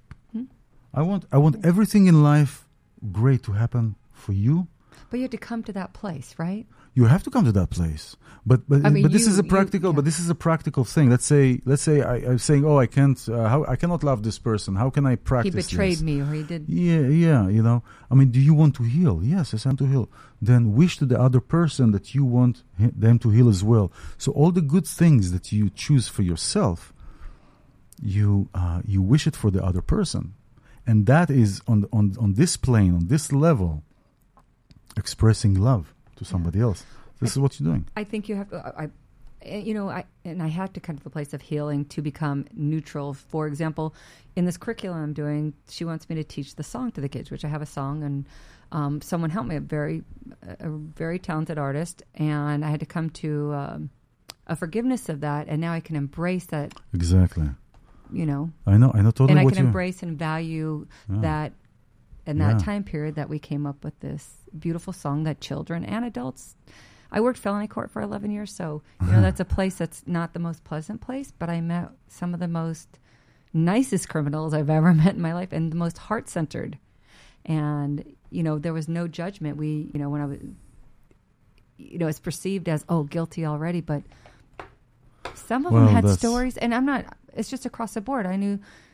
I want I want everything in life great to happen for you. But you have to come to that place, right? You have to come to that place. But but, I mean, but this you- is a you- practical. yeah. But this is a practical thing. Let's say let's say I, I'm saying, oh, I can't. Uh, how I cannot love this person. How can I He practice? betrayed this? me, or he did. Yeah, yeah. You know. I mean, do you want to heal? Yes, yes, I want to heal. Then wish to the other person that you want he- them to heal as well. So all the good things that you choose for yourself, you uh, you wish it for the other person, and that is on on on this plane, on this level, expressing love to somebody else. This is what you're doing. I think you have to, I, I, you know, I and I had to come to the place of healing to become neutral. For example, in this curriculum I'm doing, she wants me to teach the song to the kids, which I have a song, and um, someone helped me, a very, a very talented artist, and I had to come to um, a forgiveness of that, and now I can embrace that, Exactly. you know, I know. I know totally and I what can you. embrace and value Yeah. that. In that Yeah. time period that we came up with this beautiful song that children and adults. I worked felony court for eleven years, so you know that's a place that's not the most pleasant place, but I met some of the most nicest criminals I've ever met in my life, and the most heart-centered. And you know, there was no judgment. We, you know, when I was, you know, it's perceived as, oh, guilty already, but some of Well, them had that's- stories, and I'm not. It's just across the board. I knew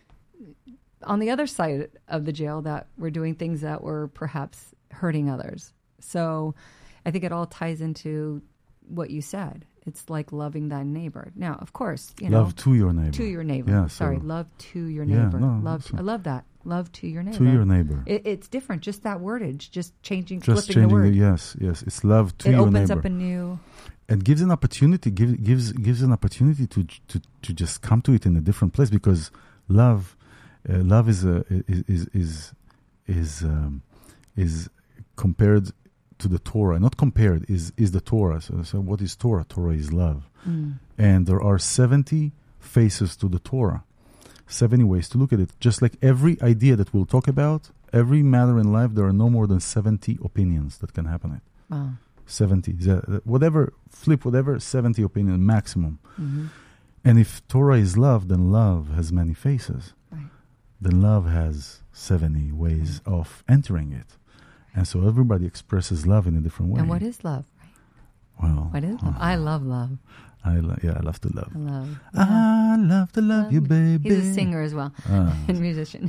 on the other side of the jail that were doing things that were perhaps hurting others. So I think it all ties into what you said. It's like loving thy neighbor. Now, of course, you know, Love to your neighbor. to your neighbor. Yeah, Sorry, so- love to your Yeah, neighbor. no, love. that's- I love that. Love to your neighbor. To your neighbor. It, it's different. Just that wordage. Just changing, Just flipping the changing word. the yes, yes. It's love to it your opens neighbor. up a new. And gives an opportunity give, gives gives an opportunity to to to just come to it in a different place, because love uh, love is a is is is is, um, is compared to the Torah. Not compared, is is the Torah. So, so what is Torah? Torah is love. Mm. And there are seventy faces to the Torah, seventy ways to look at it. Just like every idea that we'll talk about, every matter in life, there are no more than seventy opinions that can happen. It Wow. seventy, the- whatever, flip whatever, seventy opinion maximum. Mm-hmm. And if Torah is love, then love has many faces. Right. Then love has seventy ways of entering it. And so everybody expresses love in a different way. And what is love? Well, What is love? I love love. I lo- yeah, I love to love. I love. Yeah. I love to love you, baby. He's a singer as well, Ah. and musician.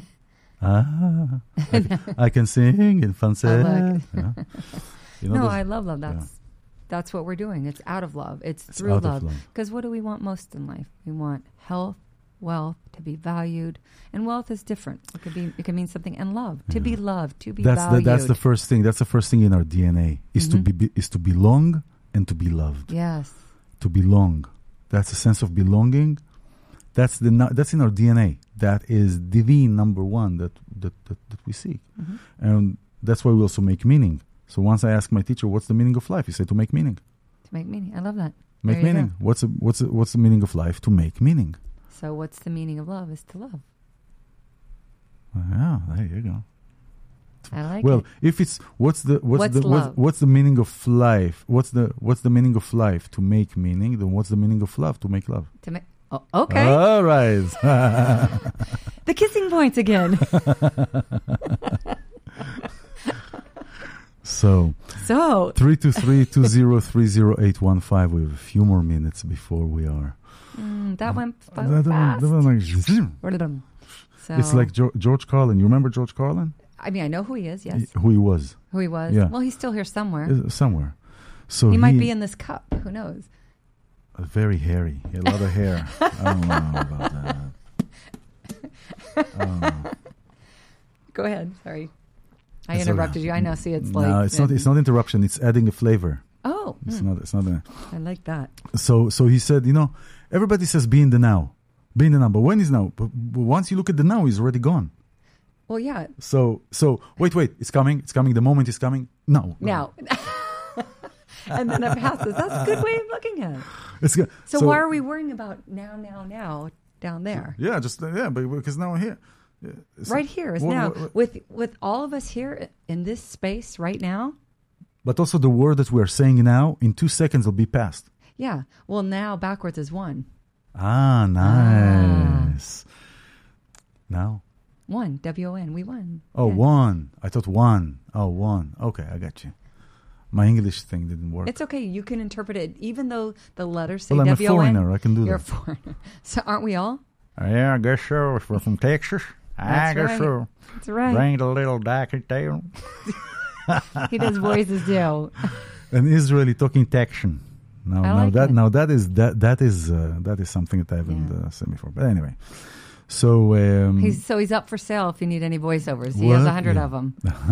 Ah, I, can, I can sing in français. I like- Yeah. You know no, those- I love love. That's yeah. that's what we're doing. It's out of love. It's, It's through out of love. love. Because what do we want most in life? We want health, wealth, to be valued, and wealth is different. It could be. It can mean something. And love, to be loved, to be That's the, valued. that's the first thing. That's the first thing in our D N A is Mhm. to be, be is to belong and to be loved. Yes. To belong, that's a sense of belonging. That's the nu- that's in our D N A. That is divine number one that that that, that we seek, Mhm. and that's why we also make meaning. So once I ask my teacher, "What's the meaning of life?" He said, "To make meaning." To make meaning. I love that. Make There you meaning. go. What's a, what's a, what's the meaning of life? To make meaning. So what's the meaning of love? Is to love. Yeah, there you go. I like Well, it. if it's what's the what's, What's the what's, love? what's the meaning of life? What's the what's the meaning of life? To make meaning. Then what's the meaning of love? To make love. To make. Oh, okay. All right. The kissing points again. So So three two three two zero three zero eight one five. We have a few more minutes before we are. mm, that went f- That- that- fast. that was like- So, It's like Geo- George Carlin. You remember George Carlin? I mean, I know who he is. Yes, Who he was who he was. Yeah. Well, he's still here somewhere. uh, somewhere. So He might be in this cup. Who knows? uh, very hairy. He had a lot of hair. I don't know about that. I don't know. Go ahead. Sorry, I It's interrupted okay. you. I now see it's like no, it's not. It's not interruption. It's adding a flavor. Oh, It's hmm, not. It's not. A, I like that. so so he said, you know, everybody says be in the now, be in the now. But when is now? But, but once you look at the now, he's already gone. Well, yeah. So so wait wait, it's coming. It's coming. The moment is coming. No. no. Now, and then it passes. That's a good way of looking at it. It's go- So, why are we worrying about now, now, now down there? Yeah, just uh, yeah, but because now I'm here. Yeah, it's- Right here is Wha- now. wha- wha- With with all of us here in this space right now. But also the word that we're saying now, in two seconds, will be past. Yeah. Well, now backwards is one. Ah, nice. Now? One, W O N. We won. Oh, Yeah. one. I thought one. Oh, one. Okay, I got you. My English thing didn't work. It's okay. You can interpret it, even though the letters say Well, I'm a W O N. foreigner. I can do You're that. a foreigner. So aren't we all? Yeah, I guess so. If we're from Texas, I That's guess right. so. That's right. Bring the little darky tail. He does voices too. An Israeli talking Texan. Now, I now like that it. now that is that that is uh, that is something that I haven't Yeah. uh, said before. But anyway, so um, He's so he's up for sale if you need any voiceovers. He has What? a hundred Yeah. of them.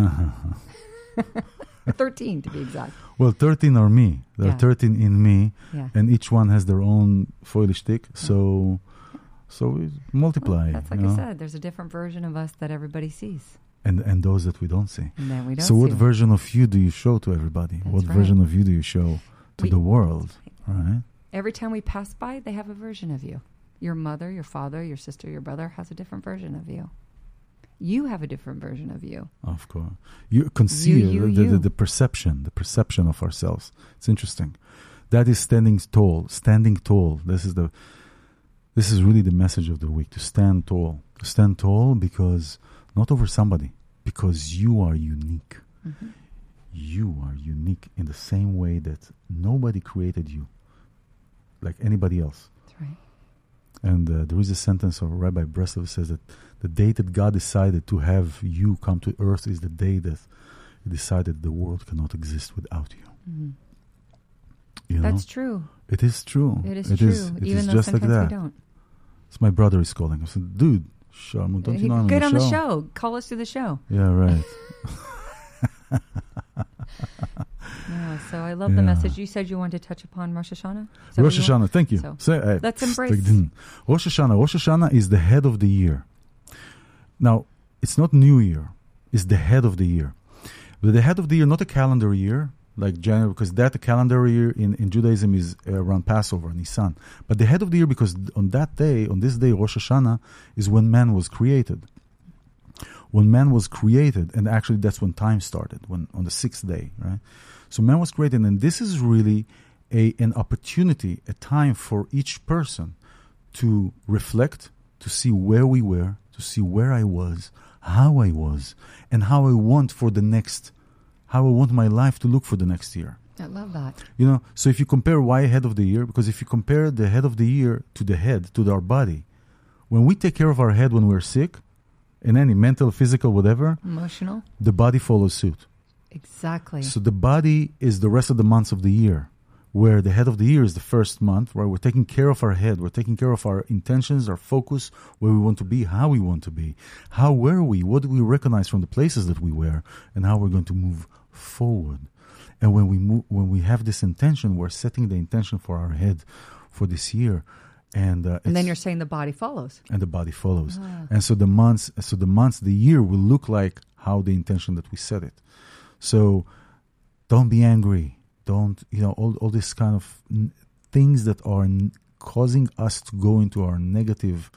Thirteen to be exact. well, thirteen are me. There Yeah. are thirteen in me, Yeah. and each one has their own foilish stick. So, so we multiply. Well, that's like you I know? said. There's a different version of us that everybody sees, and and those that we don't see. and then we don't. So, what see. version of you do you show to everybody? That's what right. version of you do you show to We- the world? Right? Every time we pass by, they have a version of you. Your mother, your father, your sister, your brother has a different version of you. You have a different version of you. Of course, you conceal you, the, the, you. the perception, the perception of ourselves. It's interesting. That is standing tall. Standing tall. This is the. This is really the message of the week: to stand tall. To stand tall because not over somebody, because you are unique. Mm-hmm. You are unique in the same way that nobody created you, like anybody else. That's right. And uh, there is a sentence of Rabbi Breslov says that the day that God decided to have you come to earth is the day that He decided the world cannot exist without you. Mm-hmm. You know? That's true. It is true. It is it true. Is, it even is though just like sometimes that. we don't. So my brother is calling. I said, dude, Sharmu, don't He- you know I'm Get on on the the show? show. Call us to the show. Yeah, right. Yeah, so I love the Yeah. message. You said you wanted to touch upon Rosh Hashanah? Is that Rosh what you want? Hashanah, thank you. So, Say, uh, let's stick embrace- didn't. Rosh Hashanah. Rosh Hashanah is the head of the year. Now, it's not New Year. It's the head of the year. But the head of the year, not a calendar year, like January, because that calendar year in, in Judaism is uh, around Passover, Nisan. But the head of the year, because on that day, on this day, Rosh Hashanah, is when man was created. When man was created, and actually that's when time started, when on the sixth day, right? So man was created, and this is really a an opportunity, a time for each person to reflect, to see where we were, to see where I was, how I was, and how I want for the next, how I want my life to look for the next year. I love that. You know, so if you compare why head of the year, because if you compare the head of the year to the head, to our body, when we take care of our head when we're sick, in any mental, physical, whatever, Emotional? the body follows suit. Exactly. So the body is the rest of the months of the year, where the head of the year is the first month, where we're taking care of our head, we're taking care of our intentions, our focus, where we want to be, how we want to be, how were we, what do we recognize from the places that we were, and how we're going to move forward. And when we move, when we have this intention, we're setting the intention for our head for this year, and uh, and then it's- you're saying the body follows. and the body follows. Ah. And so the months, so the months, the year will look like how the intention that we set it. So don't be angry. Don't, you know, all, all this kind of n- things that are n- causing us to go into our negative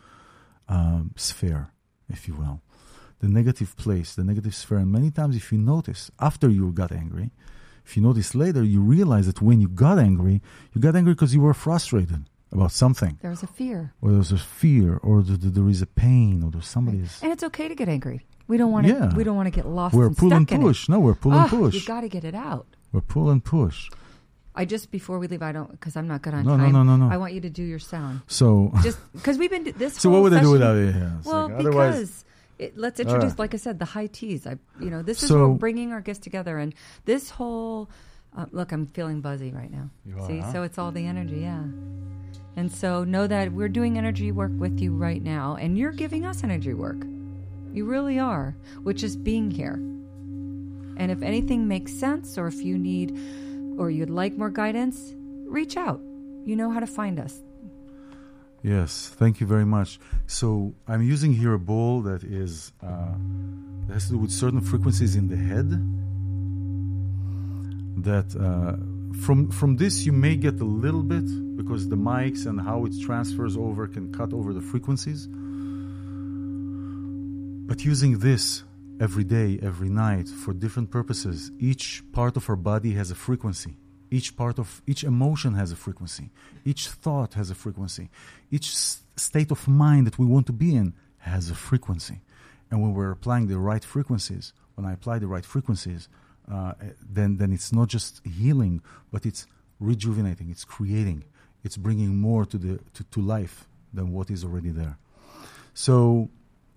um, sphere, if you will. The negative place, the negative sphere. And many times if you notice, after you got angry, if you notice later, you realize that when you got angry, you got angry because you were frustrated about something. There's a fear. Or there's a fear, or th- th- there is a pain, or there's somebody's. And it's okay to get angry. We don't want to. Yeah. We don't want to get lost. We're and pull and stuck in it. push. No, we're pull Ah, and push. You got to get it out. We're pull and push. I just before we leave, I don't because I'm not good on No, no, time. no, no, no. I want you to do your sound. So, Just because we've been this. so whole what would I do session- without it? Yeah, it's Well, like, otherwise, because it, let's introduce, right. like I said, the high teas. I, you know, this is So- where we're bringing our guests together, and this whole. Uh, look, I'm feeling buzzy right now. You are, See, huh? so it's all the energy, yeah. And so know that we're doing energy work with you right now, and you're giving us energy work. You really are, which is being here. And if anything makes sense, or if you need, or you'd like more guidance, reach out. You know how to find us. yes, thank you very much. So I'm using here a bowl that is uh, that has to do with certain frequencies in the head. That uh, from from this you may get a little bit because the mics and how it transfers over can cut over the frequencies. But using this every day, every night for different purposes, each part of our body has a frequency. Each part of each emotion has a frequency. Each thought has a frequency. Each s- state of mind that we want to be in has a frequency. And when we're applying the right frequencies, when I apply the right frequencies, uh, then then it's not just healing, but it's rejuvenating. It's creating. It's bringing more to the to, to life than what is already there. So.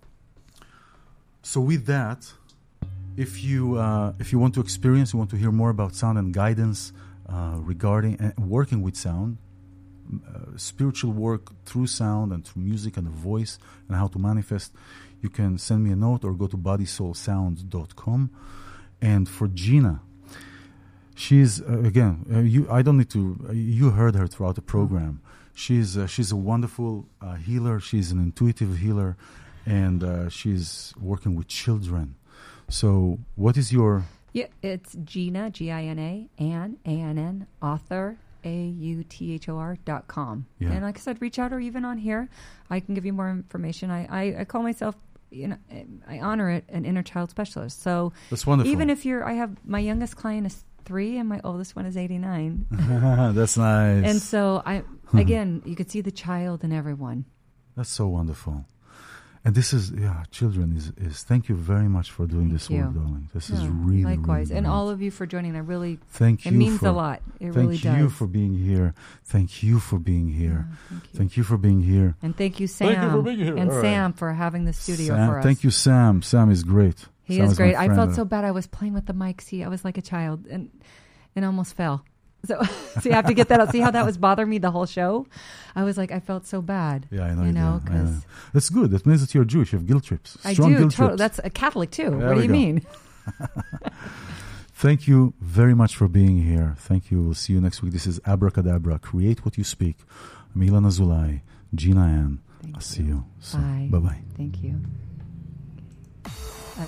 So with that, if you uh, if you want to experience, you want to hear more about sound and guidance uh, regarding uh, working with sound, uh, spiritual work through sound and through music and the voice, and how to manifest, you can send me a note or go to body soul sound dot com. And for Gina, she's uh, again uh, you. I don't need to. Uh, you heard her throughout the program. She's uh, she's a wonderful uh, healer. She's an intuitive healer, and uh, she's working with children. So, what is your? Yeah, it's Gina, G I N A, Ann, A N N, author, A U T H O R dot com. Yeah. And like I said, reach out or even on here, I can give you more information. I, I, I call myself, you know, I honor it, an inner child specialist. So That's wonderful. even if you're, I have, my youngest client is three and my oldest one is eighty-nine. That's nice. And so, I again, you could see the child in everyone. That's so wonderful. And this is, yeah, children is, is thank you very much for doing Thank this you. work, darling. This is Yeah, really, likewise. really And great. all of you for joining. I really, Thank it you means for, a lot. It thank really you does. for being here. Thank you for being here. Yeah, thank you. Thank you for being here. And thank you, Sam. Thank you for being here. And All right. Sam for having the studio Sam, for us. thank you, Sam. Sam is great. He Sam is my great. I friend. felt so bad. I was playing with the mic. See, I was like a child and and almost fell. So, so you have to get that out. See how that was bothering me the whole show? I was like, I felt so bad. Yeah, I know. You you know, do. I know. because That's good. That means that you're Jewish. You have guilt trips. I Strong do. guilt Totally. trips. That's a Catholic too. There What do we you go. mean? Thank you very much for being here. Thank you. We'll see you next week. This is Abracadabra. Create what you speak. I'm Ilan Azulai, Gina Ann. Thank I'll you. see you soon. Bye. Bye-bye. Thank you. Uh,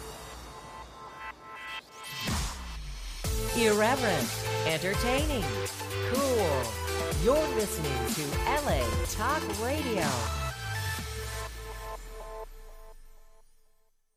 Irreverent, entertaining, cool. You're listening to L A Talk Radio.